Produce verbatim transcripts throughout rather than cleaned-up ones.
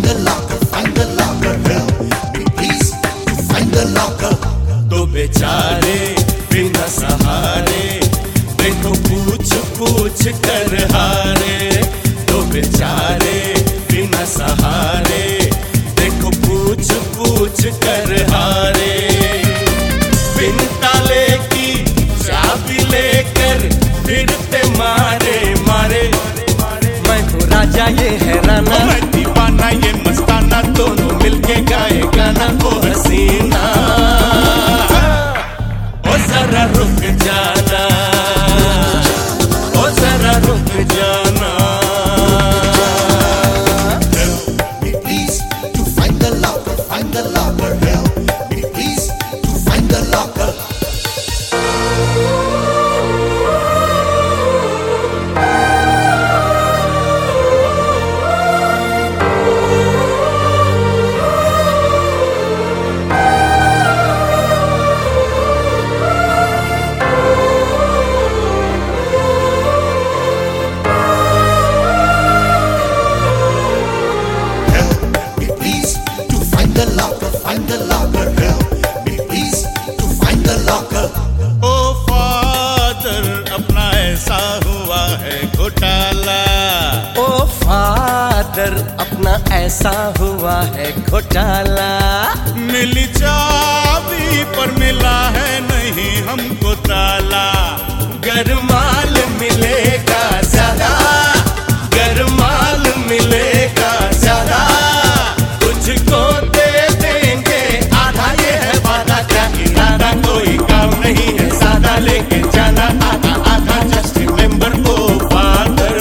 the locker, find the locker, help me please to find the locker. दो बेचारे बिना सहारे, देखो पूछ पूछ कर हारे। दो बेचारे बिना सहारे, देखो पूछ पूछ कर हारे। बिन ताले की चाबी लेकर फिरते मारे मारे। मैं तो राजा ये है राना, मैं दीवाना ये मस्ताना, दोनों मिलके गाए गाना ओ हसीना। ओ जरा रुक जाना, ओ जरा रुक जाना। Help me please to find the locker, find the locker, help me please to find the locker. The locker, find the locker, help me please to find the locker. ओ फादर अपना ऐसा हुआ है घोटाला। ओ फादर अपना ऐसा हुआ है घोटाला। मिली चाबी पर मिला है नहीं हमको ताला। गरमाल मिलेगा ज्यादा, गरमाल मिलेगा ज्यादा। तुझको दे देंगे आधा, ये है वादा का इरादा। कोई काम नहीं है सादा, लेके जाना आधा आधा। जस्ट रिमेंबर ओ फादर,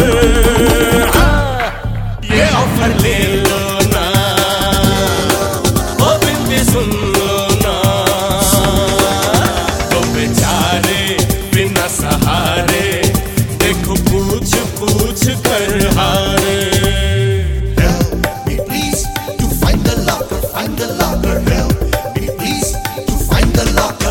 ये ऑफर ले लो ना, ओ बिंदी सुन लो ना। तो बेचारे बिना सहारे, देखो पूछ पूछ कर हारे। Find the locker, help me please to find the locker.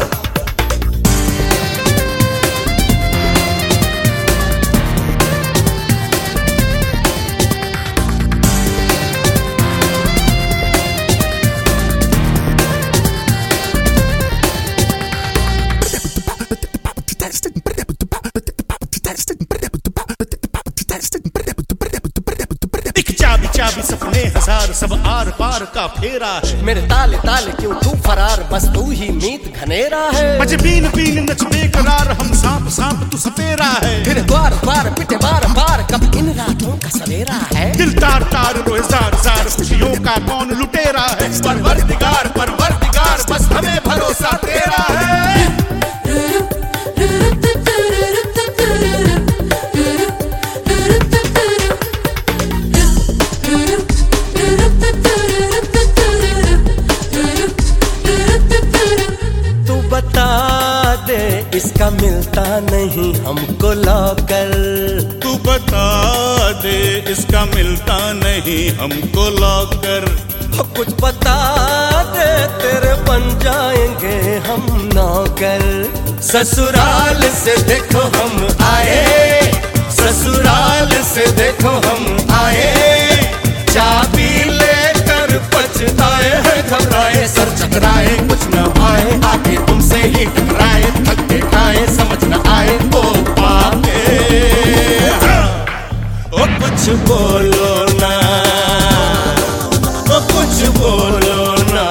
चाबी चाबी सपने हजार, सब आर पार का फेरा है। मेरे ताले ताले क्यों तू फरार, बस तू ही मीत घनेरा है। बज बीन बीन नच बेकरार, हम सांप सांप तू सपेरा है। फिर द्वार द्वार पिटे बार बार, कब इन रातों का सवेरा है। दिल तार तार रोए जार जार, खुशियों का कौन लुटेरा है। परवरदिगार परवरदिगार, बस हमें भरोसा तेरा है। इसका मिलता नहीं हमको लॉकर। तू बता दे इसका मिलता नहीं हमको लॉकर। हो कुछ बता दे तेरे बन जाएंगे हम नौकर। ससुराल से देखो हम आए, ससुराल से देखो हम आए। चाबी लेकर पछताए हैं घबराए, सर चकराए कुछ न आए। आके तुमसे ही टकराए, थक के खाए समझ न आए। ओ पापे ओ कुछ बोलो ना, ओ कुछ बोलो ना।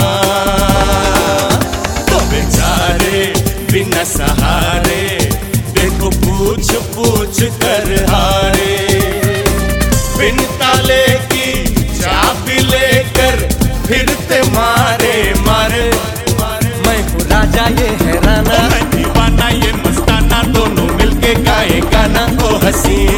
तो बेचारे बिना सहारे, देखो पूछ पूछ कर हारे। बिन ताले की चाबी लेकर फिरते मारे मारे। मैं हूँ राजा ये है राना, मैं दीवाना ये मस्ताना, दोनों मिलके गाए गाना ओ हसीना।